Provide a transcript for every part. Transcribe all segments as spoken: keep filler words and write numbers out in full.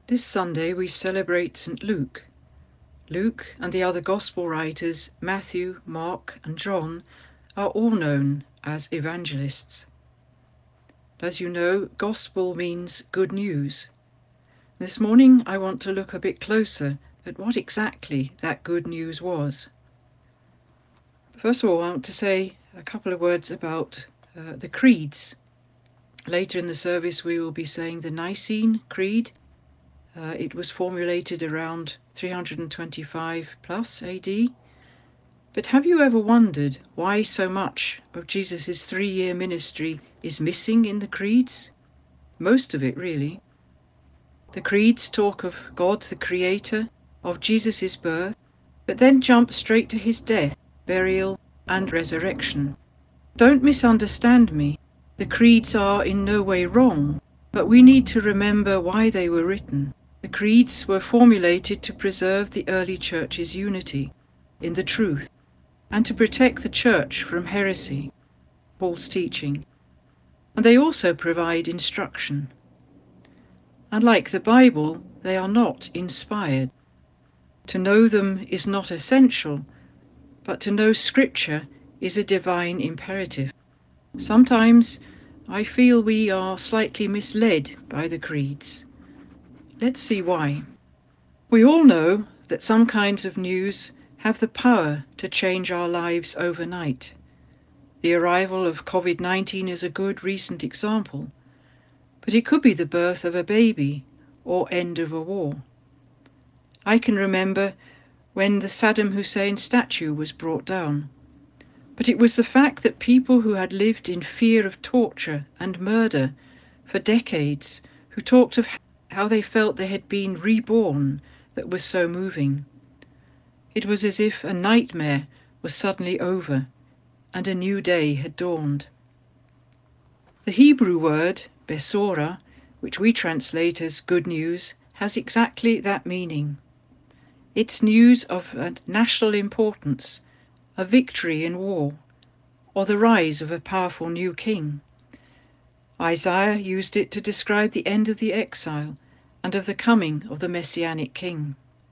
This Sunday we celebrate Saint Luke. Luke and the other Gospel writers, Matthew, Mark and John, are all known as evangelists. As you know, Gospel means good news. This morning I want to look a bit closer at what exactly that good news was. First of all, I want to say a couple of words about uh, the creeds. Later in the service we will be saying the Nicene Creed. Uh, it was formulated around three hundred twenty-five plus A D. But have you ever wondered why so much of Jesus' three-year ministry is missing in the creeds? Most of it, really. The creeds talk of God the Creator, of Jesus' birth, but then jump straight to his death, burial, and resurrection. Don't misunderstand me. The creeds are in no way wrong, but we need to remember why they were written. The creeds were formulated to preserve the early church's unity in the truth and to protect the church from heresy, false teaching. And they also provide instruction. Unlike the Bible, they are not inspired. To know them is not essential, but to know Scripture is a divine imperative. Sometimes I feel we are slightly misled by the creeds. Let's see why. We all know that some kinds of news have the power to change our lives overnight. The arrival of covid nineteen is a good recent example, but it could be the birth of a baby or end of a war. I can remember when the Saddam Hussein statue was brought down, but it was the fact that people who had lived in fear of torture and murder for decades, who talked of how they felt they had been reborn, that was so moving. It was as if a nightmare was suddenly over and a new day had dawned. The Hebrew word besora, which we translate as good news, has exactly that meaning. It's news of a national importance, a victory in war, or the rise of a powerful new king. Isaiah used it to describe the end of the exile and of the coming of the Messianic king.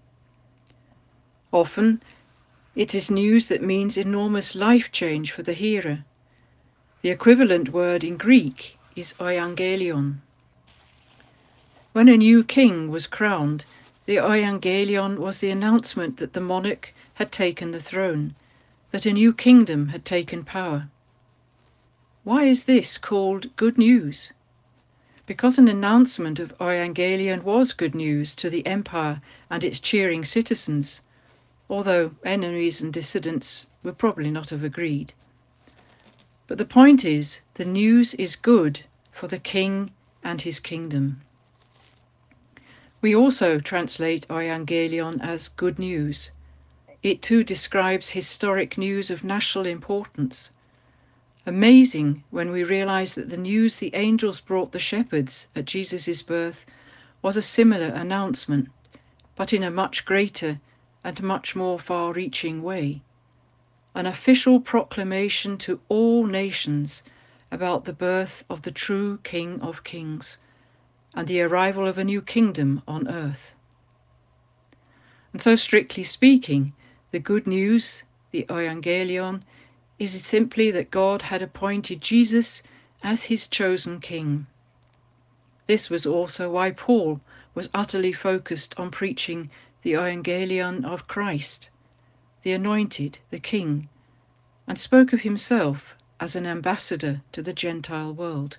Often, it is news that means enormous life change for the hearer. The equivalent word in Greek is euangelion. When a new king was crowned, the euangelion was the announcement that the monarch had taken the throne, that a new kingdom had taken power. Why is this called good news? Because an announcement of euangelion was good news to the empire and its cheering citizens, although enemies and dissidents were probably not have agreed. But the point is, the news is good for the king and his kingdom. We also translate euangelion as good news. It too describes historic news of national importance. Amazing when we realize that the news the angels brought the shepherds at Jesus' birth was a similar announcement, but in a much greater and much more far-reaching way. An official proclamation to all nations about the birth of the true King of Kings and the arrival of a new kingdom on earth. And so, strictly speaking, the good news, the euangelion, is simply that God had appointed Jesus as his chosen king. This was also why Paul was utterly focused on preaching the euangelion of Christ, the anointed, the king, and spoke of himself as an ambassador to the Gentile world.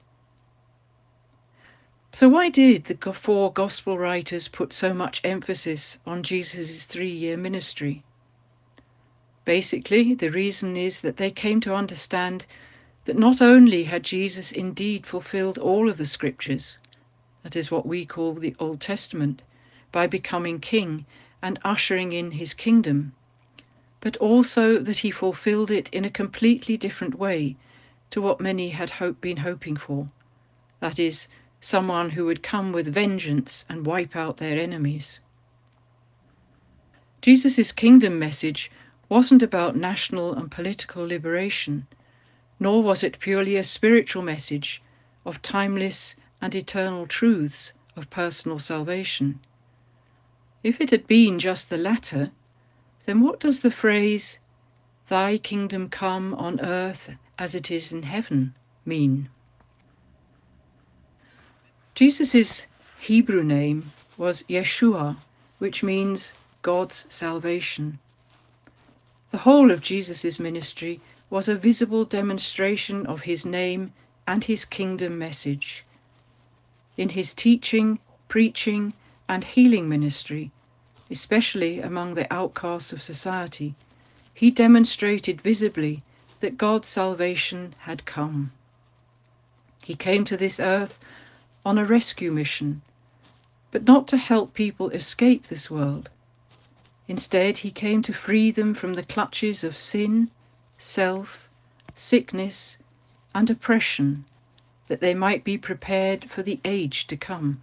So why did the four gospel writers put so much emphasis on Jesus' three-year ministry? Basically, the reason is that they came to understand that not only had Jesus indeed fulfilled all of the scriptures, that is what we call the Old Testament, by becoming king and ushering in his kingdom, but also that he fulfilled it in a completely different way to what many had hope, been hoping for, that is, someone who would come with vengeance and wipe out their enemies. Jesus' kingdom message wasn't about national and political liberation, nor was it purely a spiritual message of timeless and eternal truths of personal salvation. If it had been just the latter, then what does the phrase, "Thy kingdom come on earth as it is in heaven," mean? Jesus' Hebrew name was Yeshua, which means God's salvation. The whole of Jesus' ministry was a visible demonstration of his name and his kingdom message. In his teaching, preaching, and healing ministry, especially among the outcasts of society, he demonstrated visibly that God's salvation had come. He came to this earth on a rescue mission, but not to help people escape this world. Instead, he came to free them from the clutches of sin, self, sickness, and oppression, that they might be prepared for the age to come.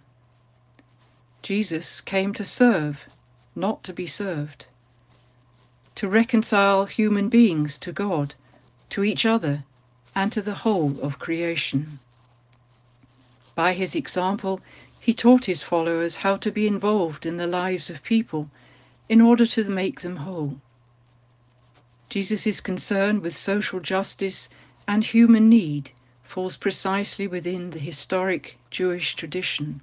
Jesus came to serve, not to be served, to reconcile human beings to God, to each other, and to the whole of creation. By his example, he taught his followers how to be involved in the lives of people in order to make them whole. Jesus' concern with social justice and human need falls precisely within the historic Jewish tradition.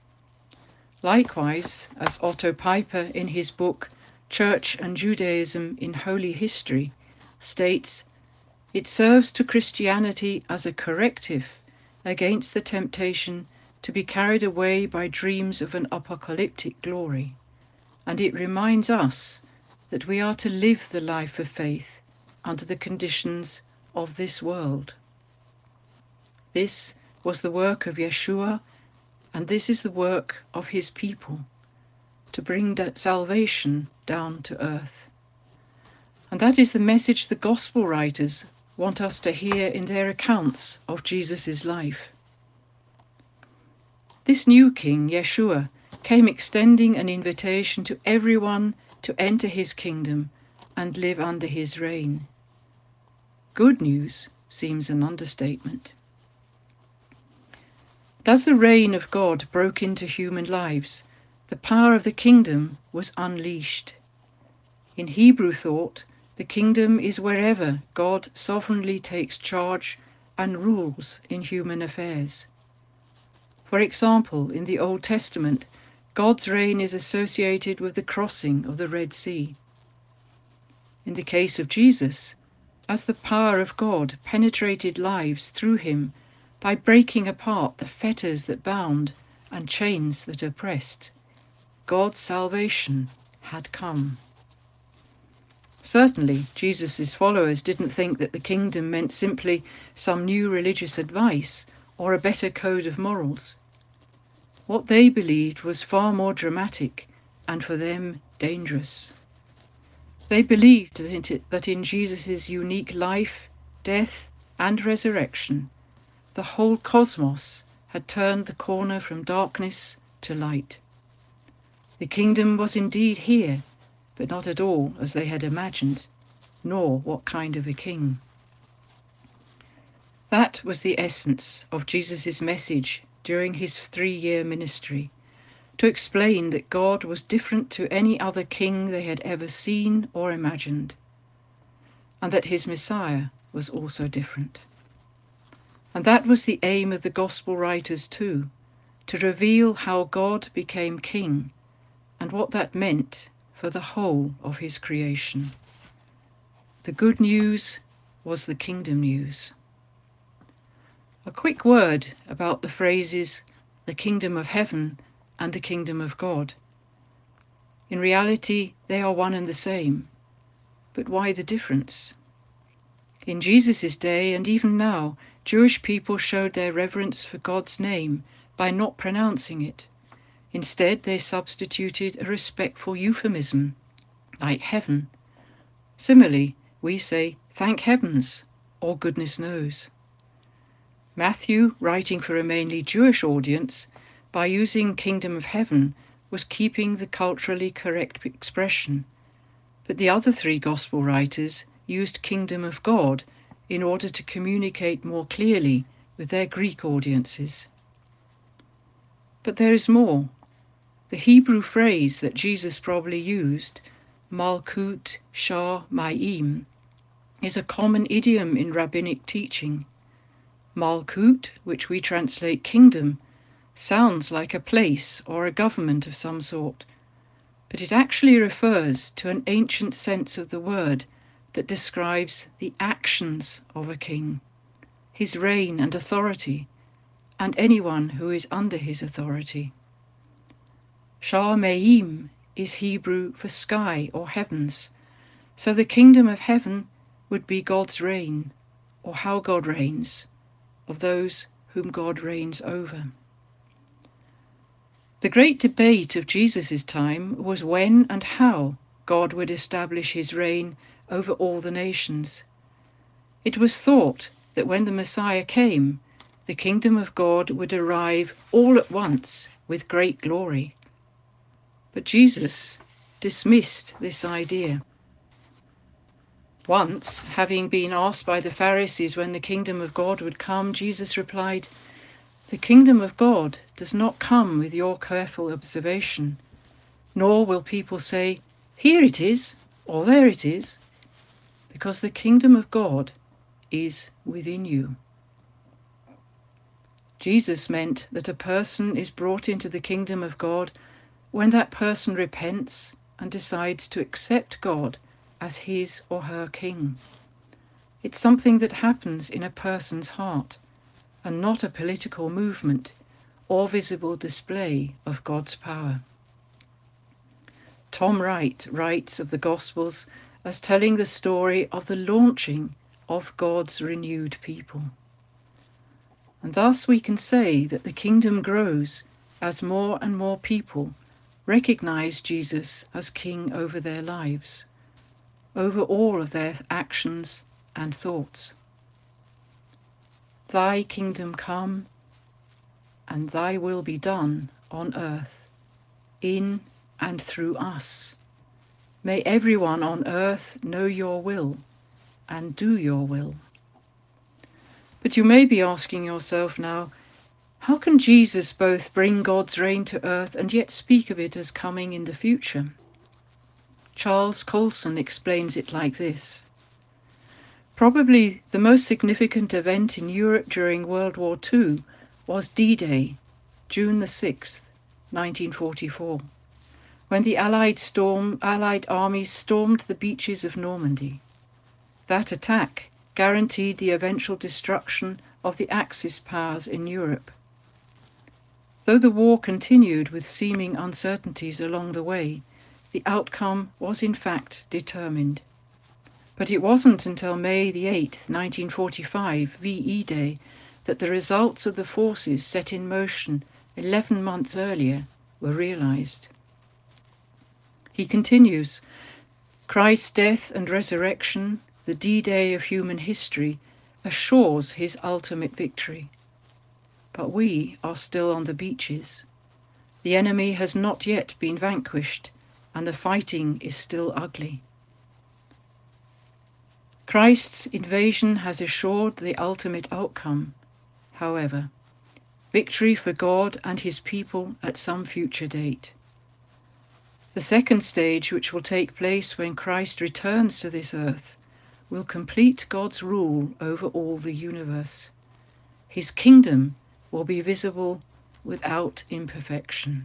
Likewise, as Otto Piper in his book Church and Judaism in Holy History states, it serves to Christianity as a corrective against the temptation to be carried away by dreams of an apocalyptic glory, and it reminds us that we are to live the life of faith under the conditions of this world. This was the work of Yeshua, and this is the work of his people, to bring that salvation down to earth. And that is the message the gospel writers want us to hear in their accounts of Jesus' life. This new king, Yeshua, came extending an invitation to everyone to enter his kingdom and live under his reign. Good news seems an understatement. As the reign of God broke into human lives, the power of the kingdom was unleashed. In Hebrew thought, the kingdom is wherever God sovereignly takes charge and rules in human affairs. For example, in the Old Testament, God's reign is associated with the crossing of the Red Sea. In the case of Jesus, as the power of God penetrated lives through him by breaking apart the fetters that bound and chains that oppressed, God's salvation had come. Certainly, Jesus' followers didn't think that the kingdom meant simply some new religious advice or a better code of morals. What they believed was far more dramatic and for them dangerous. They believed that in Jesus' unique life, death, and resurrection, the whole cosmos had turned the corner from darkness to light. The kingdom was indeed here, but not at all as they had imagined, nor what kind of a king. That was the essence of Jesus' message during his three-year ministry, to explain that God was different to any other king they had ever seen or imagined, and that his Messiah was also different. And that was the aim of the gospel writers too, to reveal how God became king and what that meant for the whole of his creation. The good news was the kingdom news. A quick word about the phrases the kingdom of heaven and the kingdom of God. In reality, they are one and the same. But why the difference? In Jesus' day, and even now, Jewish people showed their reverence for God's name by not pronouncing it. Instead, they substituted a respectful euphemism, like heaven. Similarly, we say, thank heavens, or goodness knows. Matthew, writing for a mainly Jewish audience, by using kingdom of heaven, was keeping the culturally correct expression. But the other three gospel writers used kingdom of God in order to communicate more clearly with their Greek audiences. But there is more. The Hebrew phrase that Jesus probably used, Malkut Shah Ma'im, is a common idiom in rabbinic teaching. Malkut, which we translate kingdom, sounds like a place or a government of some sort, but it actually refers to an ancient sense of the word that describes the actions of a king, his reign and authority, and anyone who is under his authority. Shameim is Hebrew for sky or heavens, so the kingdom of heaven would be God's reign, or how God reigns, of those whom God reigns over. The great debate of Jesus' time was when and how God would establish his reign over all the nations. It was thought that when the Messiah came, the kingdom of God would arrive all at once with great glory. But Jesus dismissed this idea. Once, having been asked by the Pharisees when the kingdom of God would come, Jesus replied, "The kingdom of God does not come with your careful observation, nor will people say, 'Here it is,' or 'There it is,' because the kingdom of God is within you." Jesus meant that a person is brought into the kingdom of God when that person repents and decides to accept God as his or her king. It's something that happens in a person's heart, and not a political movement or visible display of God's power. Tom Wright writes of the Gospels as telling the story of the launching of God's renewed people. And thus we can say that the kingdom grows as more and more people recognize Jesus as king over their lives, over all of their actions and thoughts. Thy kingdom come, and thy will be done on earth, in and through us. May everyone on earth know your will and do your will. But you may be asking yourself now, how can Jesus both bring God's reign to earth and yet speak of it as coming in the future? Charles Colson explains it like this. Probably the most significant event in Europe during World War Two was D-Day, June the sixth, nineteen forty-four, when the Allied, storm, Allied armies stormed the beaches of Normandy. That attack guaranteed the eventual destruction of the Axis powers in Europe. Though the war continued with seeming uncertainties along the way, the outcome was in fact determined. But it wasn't until May the eighth, nineteen forty-five, V E Day, that the results of the forces set in motion eleven months earlier were realized. He continues, Christ's death and resurrection, the D-Day of human history, assures his ultimate victory. But we are still on the beaches. The enemy has not yet been vanquished, and the fighting is still ugly. Christ's invasion has assured the ultimate outcome, however, victory for God and his people at some future date. The second stage, which will take place when Christ returns to this earth, will complete God's rule over all the universe. His kingdom will be visible without imperfection.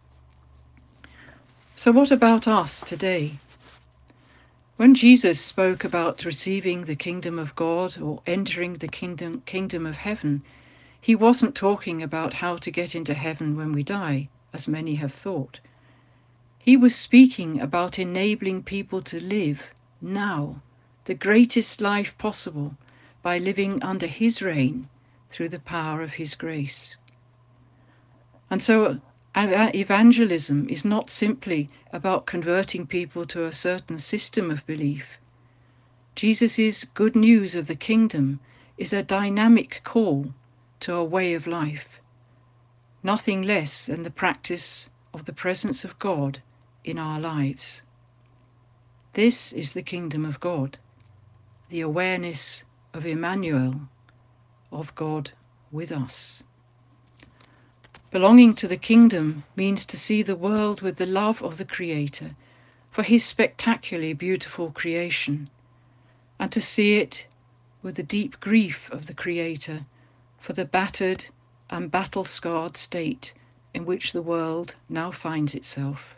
So what about us today? When Jesus spoke about receiving the kingdom of God or entering the kingdom, kingdom of heaven, he wasn't talking about how to get into heaven when we die, as many have thought. He was speaking about enabling people to live now, the greatest life possible, by living under his reign through the power of his grace. And so evangelism is not simply about converting people to a certain system of belief. Jesus' good news of the kingdom is a dynamic call to a way of life, nothing less than the practice of the presence of God in our lives. This is the kingdom of God, the awareness of Emmanuel, of God with us. Belonging to the kingdom means to see the world with the love of the Creator for his spectacularly beautiful creation, and to see it with the deep grief of the Creator for the battered and battle-scarred state in which the world now finds itself.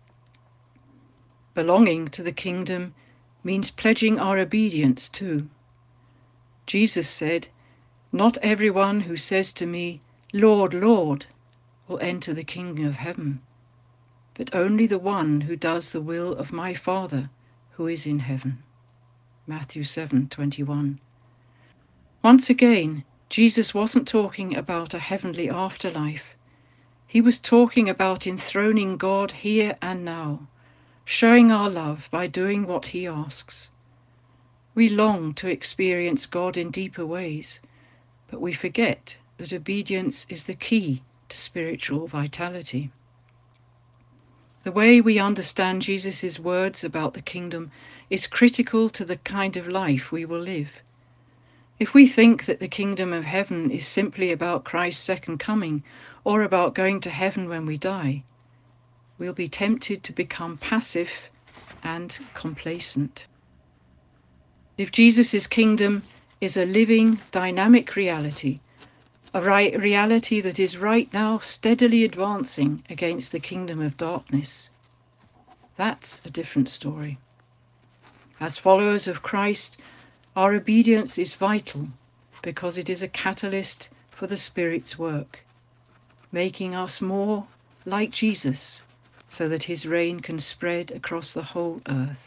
Belonging to the kingdom means pledging our obedience too. Jesus said, "Not everyone who says to me, 'Lord, Lord,' will enter the kingdom of heaven, but only the one who does the will of my Father who is in heaven." Matthew seven twenty-one. Once again, Jesus wasn't talking about a heavenly afterlife. He was talking about enthroning God here and now, showing our love by doing what he asks. We long to experience God in deeper ways, but we forget that obedience is the key to spiritual vitality. The way we understand Jesus' words about the kingdom is critical to the kind of life we will live. If we think that the kingdom of heaven is simply about Christ's second coming or about going to heaven when we die, we'll be tempted to become passive and complacent. If Jesus' kingdom is a living, dynamic reality, a right reality that is right now steadily advancing against the kingdom of darkness, that's a different story. As followers of Christ, our obedience is vital because it is a catalyst for the Spirit's work, making us more like Jesus so that his reign can spread across the whole earth.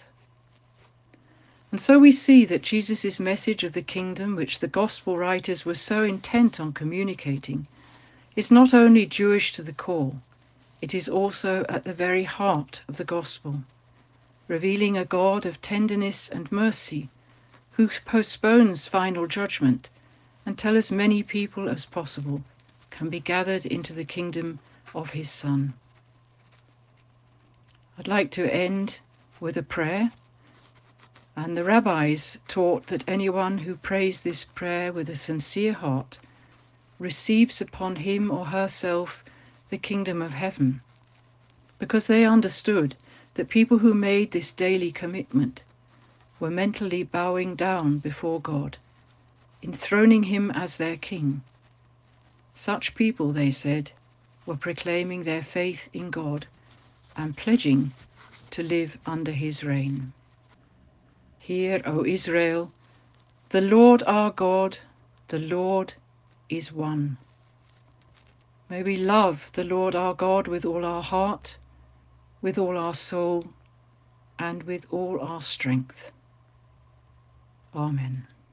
And so we see that Jesus' message of the kingdom, which the gospel writers were so intent on communicating, is not only Jewish to the core, it is also at the very heart of the gospel, revealing a God of tenderness and mercy who postpones final judgment until as many people as possible can be gathered into the kingdom of his Son. I'd like to end with a prayer. And the rabbis taught that anyone who prays this prayer with a sincere heart receives upon him or herself the kingdom of heaven, because they understood that people who made this daily commitment were mentally bowing down before God, enthroning him as their king. Such people, they said, were proclaiming their faith in God and pledging to live under his reign. Hear, O Israel, the Lord our God, the Lord is one. May we love the Lord our God with all our heart, with all our soul, and with all our strength. Amen.